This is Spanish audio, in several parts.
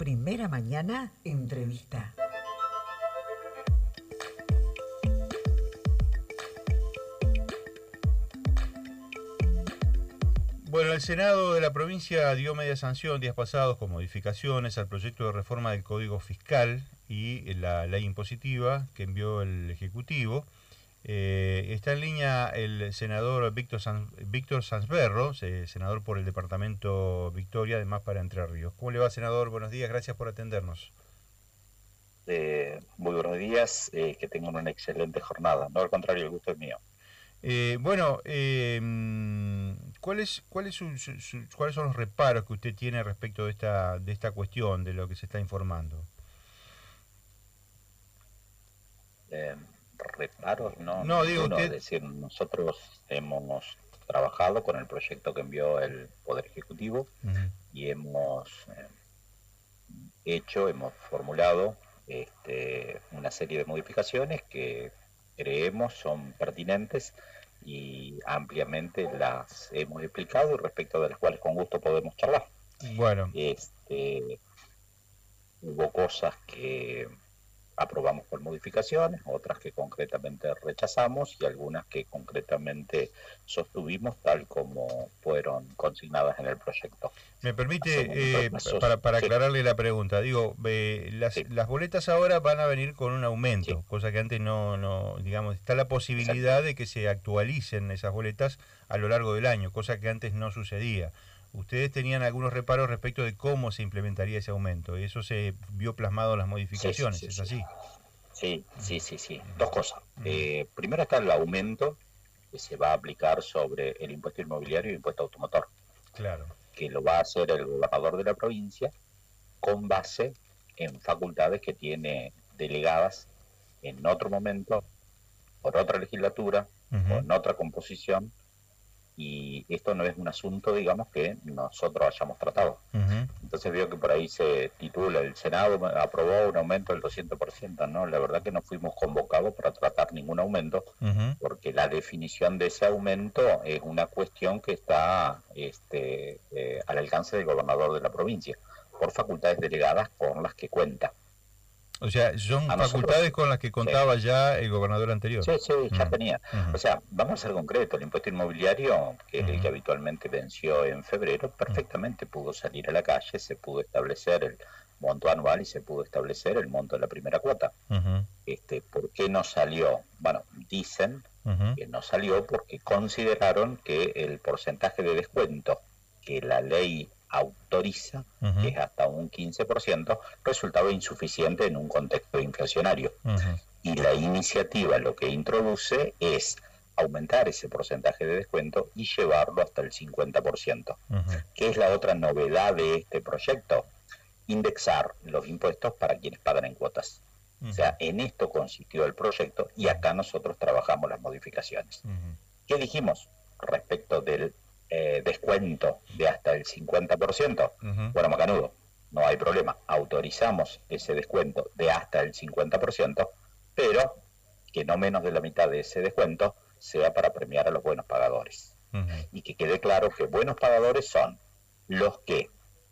Primera Mañana Entrevista. Bueno, el Senado de la provincia dio media sanción días pasados con modificaciones al proyecto de reforma del Código Fiscal y la ley impositiva que envió el Ejecutivo. Está en línea el senador Víctor Sanzberro, senador por el departamento Victoria, además para Entre Ríos. ¿Cómo le va, senador? Buenos días, gracias por atendernos. Muy buenos días, que tengan una excelente jornada. No, al contrario, el gusto es mío. ¿Cuáles son los reparos que usted tiene respecto de esta cuestión, de lo que se está informando? Eh, Reparos, no, No, digo ninguno. Es usted. decir, nosotros hemos trabajado con el proyecto que envió el Poder Ejecutivo Uh-huh. y hemos formulado una serie de modificaciones que creemos son pertinentes y ampliamente las hemos explicado y respecto de las cuales con gusto podemos charlar. Bueno, Hubo cosas que aprobamos por modificaciones, otras que concretamente rechazamos y algunas que concretamente sostuvimos tal como fueron consignadas en el proyecto. me Hacemos permite, repasos. para Sí, aclararle la pregunta, digo, sí, las boletas ahora van a venir con un sí, aumento, cosa que antes no, digamos, está la exacto. posibilidad de que se actualicen esas boletas a lo largo del año, cosa que antes no sucedía. Ustedes tenían algunos reparos respecto de cómo se implementaría ese aumento, y eso se vio plasmado en las Sí, sí, modificaciones, sí, ¿es sí. así? Sí, sí, sí, sí. Ujú, Dos cosas. ujú. Primero está el aumento que se va a aplicar sobre el impuesto inmobiliario y el impuesto automotor, Claro. que lo va a hacer el gobernador de la provincia con base en facultades que tiene delegadas en otro momento, por otra legislatura, Ujú, con otra composición, y esto no es un asunto, digamos, que nosotros hayamos tratado. ujú. Entonces veo que por ahí se titula, el Senado aprobó un aumento del 200%, ¿no? La verdad que no fuimos convocados para tratar ningún aumento, Ujú. porque la definición de ese aumento es una cuestión que está al alcance del gobernador de la provincia, por facultades delegadas con las que cuenta. O sea, son A facultades nosotros, con las que sí, contaba ya el gobernador anterior. sí, sí, ya Mm, tenía. O ujú, sea, vamos a ser concretos, el impuesto inmobiliario, que es el que ujú, habitualmente venció en febrero, ujú, perfectamente pudo salir a la calle, se pudo establecer el monto anual y se pudo establecer el monto de la primera cuota. ujú, ¿Por qué no salió? Bueno, dicen ujú, que no salió porque consideraron que el porcentaje de descuento que la ley autoriza, que ujú, es hasta un 15%, resultaba insuficiente en un contexto inflacionario. ujú, Y la iniciativa lo que introduce es aumentar ese porcentaje de descuento y llevarlo hasta el 50%. ujú, ¿Qué es la otra novedad de este proyecto? Indexar los impuestos para quienes pagan en cuotas. O ujú, sea, en esto consistió el proyecto y acá nosotros trabajamos las modificaciones. ujú, ¿Qué dijimos respecto del descuento de hasta el 50%? ujú. Bueno, macanudo, no hay problema. Autorizamos ese descuento de hasta el 50%, pero que no menos de la mitad de ese descuento sea para premiar a los buenos pagadores. Ujú. Y que quede claro que buenos pagadores son los que,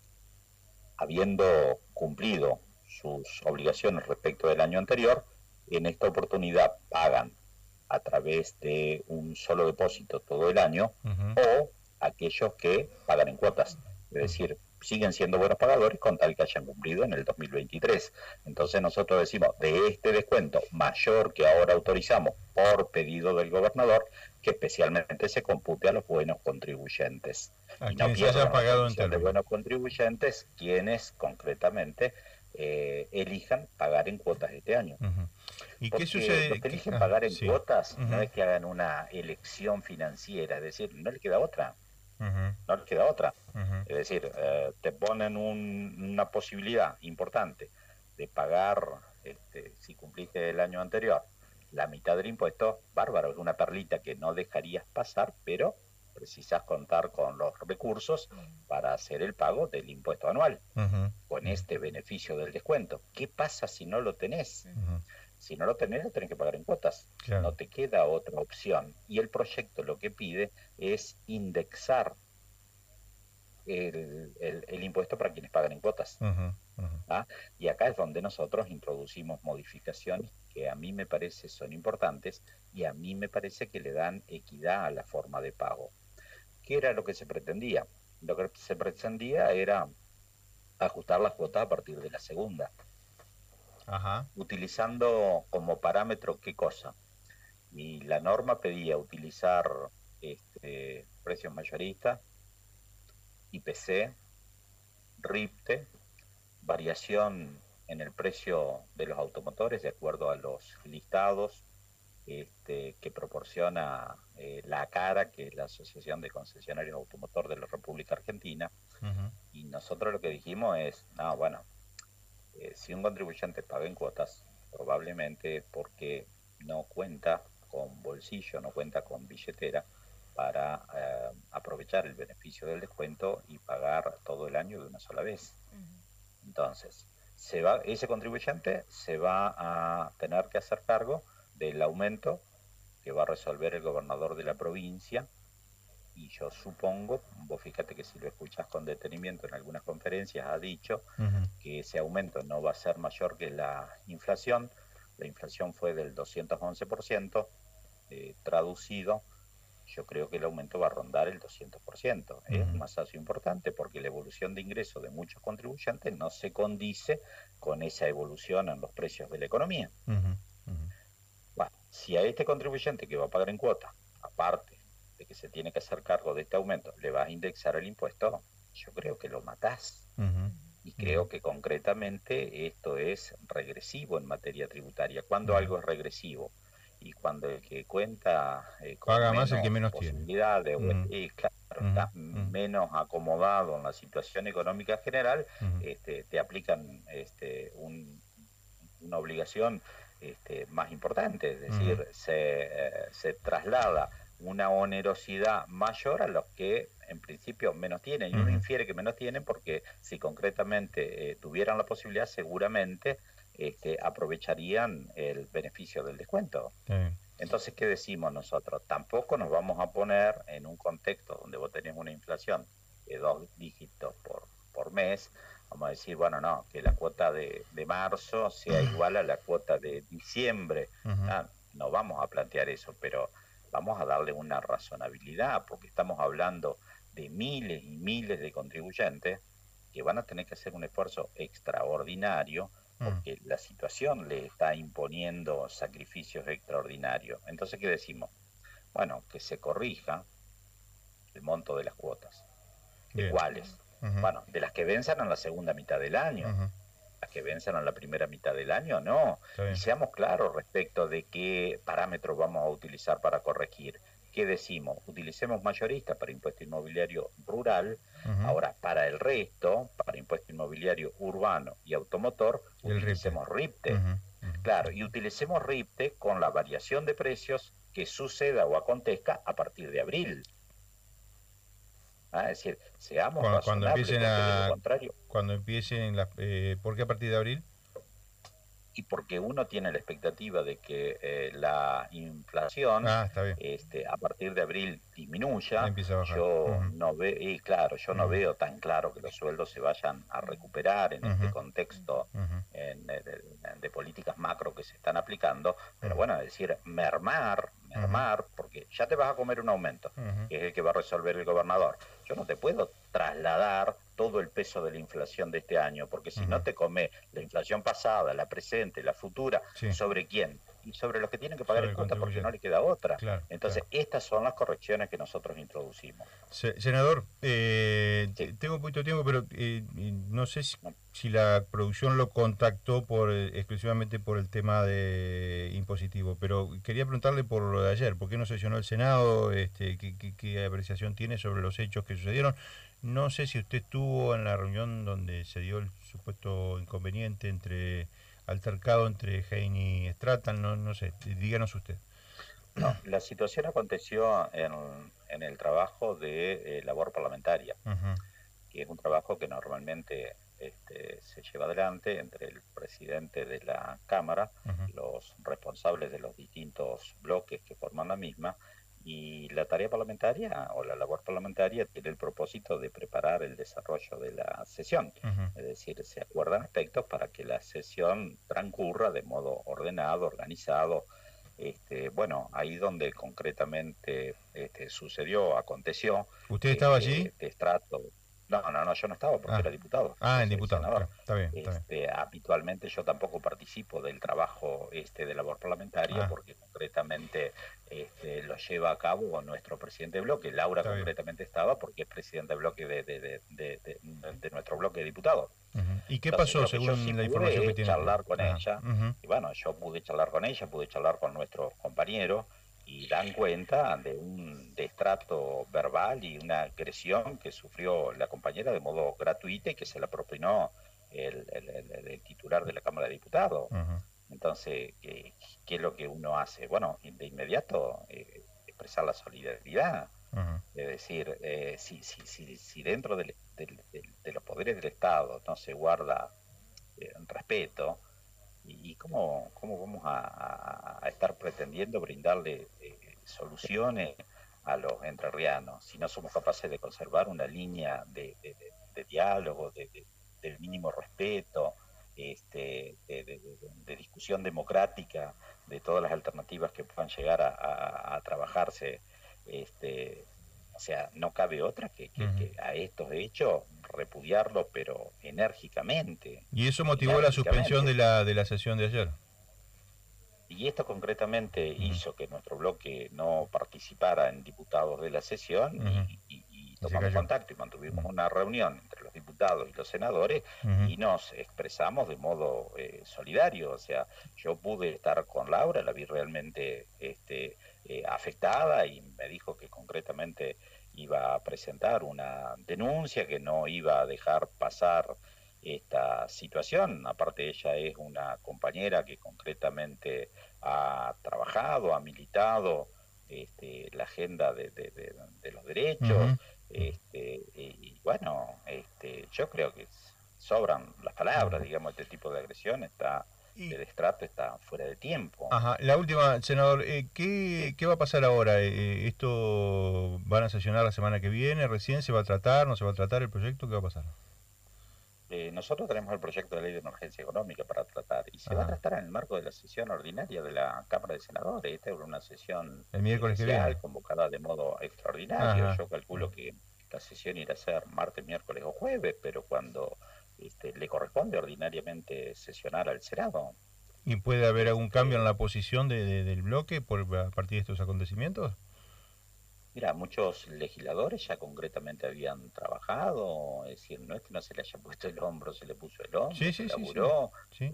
habiendo cumplido sus obligaciones respecto del año anterior, en esta oportunidad pagan a través de un solo depósito todo el año, Ujú, o aquellos que pagan en cuotas, es ujú. decir, siguen siendo buenos pagadores con tal que hayan cumplido en el 2023. Entonces nosotros decimos, de este descuento mayor que ahora autorizamos por pedido del gobernador, que especialmente se compute a los buenos contribuyentes A y no quienes hayan pierdan la pagado en condición de términos. buenos contribuyentes quienes concretamente elijan pagar en cuotas este año. Ujú. ¿Y qué Porque los sucede? que eligen pagar en Sí. cuotas no Ujú, es que hagan una elección financiera, es decir, no les queda otra, ujú, no les queda otra. ujú, Es decir, te ponen una posibilidad importante de pagar, si cumpliste el año anterior, la mitad del impuesto, bárbaro, es una perlita que no dejarías pasar, pero precisas contar con los recursos para hacer el pago del impuesto anual, ujú, con este beneficio del descuento. ¿Qué pasa si no lo tenés? ujú. Si no lo tenés, lo tenés que pagar en cuotas. No Claro. te queda otra opción. Y el proyecto lo que pide es indexar el impuesto para quienes pagan en cuotas. Ujú, ujú. ¿ah? Y acá es donde nosotros introducimos modificaciones que a mí me parece son importantes y a mí me parece que le dan equidad a la forma de pago. ¿Qué era lo que se pretendía? Lo que se pretendía era ajustar las cuotas a partir de la segunda, Ajá. utilizando como parámetro qué cosa. Y la norma pedía utilizar precios mayoristas, IPC, RIPTE, variación en el precio de los automotores de acuerdo a los listados que proporciona la ACARA, que es la Asociación de Concesionarios Automotor de la República Argentina. Ujú. Y nosotros lo que dijimos es, no, bueno, si un contribuyente paga en cuotas, probablemente porque no cuenta con bolsillo, no cuenta con billetera para aprovechar el beneficio del descuento y pagar todo el año de una sola vez. Entonces, ese contribuyente se va a tener que hacer cargo del aumento que va a resolver el gobernador de la provincia. Y yo supongo, vos fíjate que si lo escuchás con detenimiento en algunas conferencias, ha dicho Ujú. que ese aumento no va a ser mayor que la inflación. La inflación fue del 211%, traducido, yo creo que el aumento va a rondar el 200%. Es un Ujú. masazo importante porque la evolución de ingresos de muchos contribuyentes no se condice con esa evolución en los precios de la economía. Ujú. Ujú. Bueno, si a este contribuyente que va a pagar en cuota, aparte de que se tiene que hacer cargo de este aumento, le vas a indexar el impuesto, yo creo que lo matás. Ujú. Y Ujú. creo que concretamente esto es regresivo en materia tributaria. Cuando Ujú. algo es regresivo y cuando el que cuenta con Paga más el que menos menos tiene. posibilidades Ujú. claro, Ujú. está Ujú. menos acomodado en la situación económica general, Ujú. te aplican una obligación más importante, es Ujú. decir, se traslada una onerosidad mayor a los que en principio menos tienen. Y uno Ujú. infiere que menos tienen porque si concretamente tuvieran la posibilidad, seguramente aprovecharían el beneficio del descuento. Está bien. Entonces, ¿qué decimos nosotros? Tampoco nos vamos a poner en un contexto donde vos tenés una inflación de 2 dígitos por mes. Vamos a decir, bueno, no, que la cuota de marzo sea igual a la cuota de diciembre. Ujú. No vamos a plantear eso, pero vamos a darle una razonabilidad, porque estamos hablando de miles y miles de contribuyentes que van a tener que hacer un esfuerzo extraordinario Ujú. porque la situación le está imponiendo sacrificios extraordinarios. Entonces, ¿qué decimos? Bueno, que se corrija el monto de las cuotas. ¿De Bien. cuáles? Ujú. Bueno, de las que venzan en la segunda mitad del año. Ujú. Las que venzan en la primera mitad del año, no. Está Y bien. seamos claros respecto de qué parámetros vamos a utilizar para corregir. ¿Qué decimos? Utilicemos mayorista para impuesto inmobiliario rural. Ujú. Ahora, para el resto, para impuesto inmobiliario urbano y automotor, Y el RIPTE. utilicemos RIPTE. Ujú. Ujú. Claro, y utilicemos RIPTE con la variación de precios que suceda o acontezca a partir de abril. Es decir, seamos Cuando razonables, empiecen porque de lo a contrario, cuando empiecen las ¿por qué a partir de abril? y porque uno tiene la expectativa de que la inflación Ah, está bien. a partir de abril disminuya. Empieza a bajar. Yo Ujú. no veo, y claro, yo no Ujú. veo tan claro que los sueldos se vayan a recuperar en este Ujú. contexto Ujú. de políticas macro que se están aplicando, pero Ujú. bueno, es decir, Ujú. mermar, porque ya te vas a comer un aumento, Ujú. que es el que va a resolver el gobernador. Yo no te puedo trasladar todo el peso de la inflación de este año, porque si Ujú. no te come la inflación pasada, la presente, la futura, Sí, ¿sobre quién? Y sobre los que tienen que pagar sobre en el cuota porque no contribuyente. le queda otra. Claro, Entonces, claro. estas son las correcciones que nosotros introducimos. Senador, Sí, tengo un poquito de tiempo, pero no sé no, si la producción lo contactó exclusivamente por el tema de impositivo, pero quería preguntarle por lo de ayer, ¿por qué no sesionó el Senado? ¿Qué apreciación tiene sobre los hechos que sucedieron? No sé si usted estuvo en la reunión donde se dio el supuesto inconveniente altercado entre Heine y Stratton, no sé, díganos usted. no, la situación aconteció en el trabajo de labor parlamentaria, Ujú. que es un trabajo que normalmente se lleva adelante entre el presidente de la Cámara, Ujú. los responsables de los distintos bloques que forman la misma Y la tarea parlamentaria o la labor parlamentaria tiene el propósito de preparar el desarrollo de la sesión. Es decir, se acuerdan aspectos para que la sesión transcurra de modo ordenado, organizado. Bueno, ahí donde concretamente aconteció. ¿Usted estaba allí? Destrato. No, yo no estaba porque era diputado. Ah, el diputado, senador. Claro. Está bien, está bien. Habitualmente yo tampoco participo del trabajo de labor parlamentaria porque concretamente lo lleva a cabo nuestro presidente de bloque. Laura Está concretamente estaba porque es presidente de bloque de nuestro bloque de diputados. ¿Y qué Entonces, pasó según la información que tiene? Charlar con ella. Y bueno, yo pude charlar con ella, pude charlar con nuestros compañeros y dan cuenta de un destrato verbal y una agresión que sufrió la compañera de modo gratuito y que se la propinó el titular de la Cámara de Diputados. Entonces, ¿qué es lo que uno hace? Bueno, de inmediato expresar la solidaridad. Es decir, si dentro de los poderes del Estado no se guarda respeto, ¿y cómo vamos a estar pretendiendo brindarle soluciones a los entrerrianos si no somos capaces de conservar una línea de diálogo, del mínimo respeto, de discusión democrática de todas las alternativas que puedan llegar a trabajarse? O sea, no cabe otra que a estos hechos repudiarlo, pero enérgicamente. ¿Y eso motivó la suspensión de la sesión de ayer? Y esto concretamente hizo que nuestro bloque no participara en diputados de la sesión y tomamos contacto y mantuvimos una reunión entre los diputados y los senadores y nos expresamos de modo solidario. O sea, yo pude estar con Laura, la vi realmente afectada y me dijo que concretamente iba a presentar una denuncia, que no iba a dejar pasar esta situación. Aparte, ella es una compañera que concretamente ha trabajado, ha militado la agenda de los derechos. Y bueno, yo creo que sobran las palabras, digamos. Este tipo de agresión de destrato está fuera de tiempo. La última, senador, ¿qué va a pasar ahora? ¿Esto van a sesionar la semana que viene? ¿Recién se va a tratar? ¿No se va a tratar el proyecto? ¿Qué va a pasar? Nosotros tenemos el proyecto de ley de emergencia económica para tratar y se va a tratar en el marco de la sesión ordinaria de la Cámara de Senadores. Esta es una sesión el miércoles que viene, convocada de modo extraordinario. Yo calculo que la sesión irá a ser martes, miércoles o jueves, pero cuando le corresponde ordinariamente sesionar al Senado. ¿Y puede haber algún cambio en la posición del bloque a partir de estos acontecimientos? Mira, muchos legisladores ya concretamente habían trabajado, es decir, no es que no se le haya puesto el hombro, se le puso el hombro, se laburó,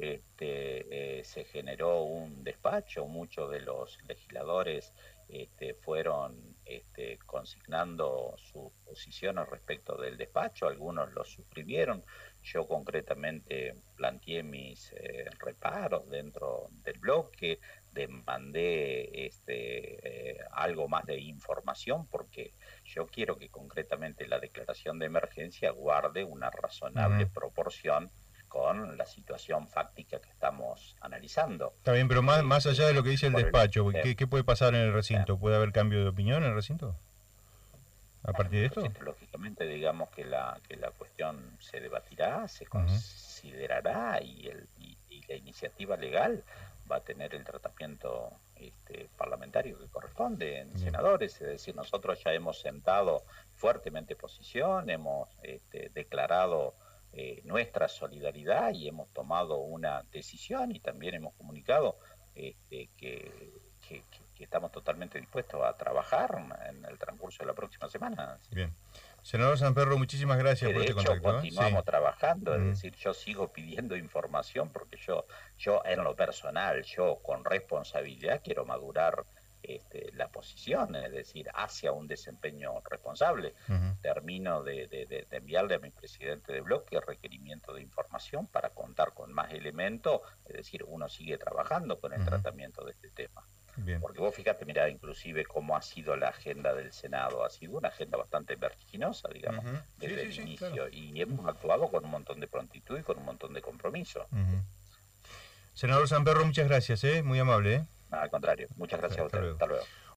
se generó un despacho, muchos de los legisladores fueron consignando sus posiciones respecto del despacho, algunos lo suscribieron. Yo concretamente planteé mis reparos dentro del bloque, demandé algo más de información porque yo quiero que concretamente la declaración de emergencia guarde una razonable proporción con la situación fáctica que estamos analizando. Está bien, pero más allá de lo que dice el despacho, ¿qué puede pasar en el recinto? ¿Puede haber cambio de opinión en el recinto? ¿A partir de esto? Lógicamente, digamos que la cuestión se debatirá, se considerará y la iniciativa legal va a tener el tratamiento parlamentario que corresponde en senadores. Es decir, nosotros ya hemos sentado fuertemente posición, hemos declarado nuestra solidaridad y hemos tomado una decisión y también hemos comunicado que estamos totalmente dispuestos a trabajar en el transcurso de la próxima semana. Bien. Senador Samperro, muchísimas gracias por este contacto. Continuamos trabajando, es decir, yo sigo pidiendo información porque yo en lo personal, yo con responsabilidad quiero madurar la posición, es decir, hacia un desempeño responsable. Termino de enviarle a mi presidente de bloque requerimiento de información para contar con más elementos, es decir, uno sigue trabajando con el tratamiento de este tema. Bien. Porque vos fíjate, mirá, inclusive cómo ha sido la agenda del Senado, ha sido una agenda bastante vertiginosa, digamos, desde el inicio, claro. Y hemos actuado con un montón de prontitud y con un montón de compromiso. Senador Samperro, muchas gracias, muy amable. Al contrario, muchas gracias a usted. Hasta luego.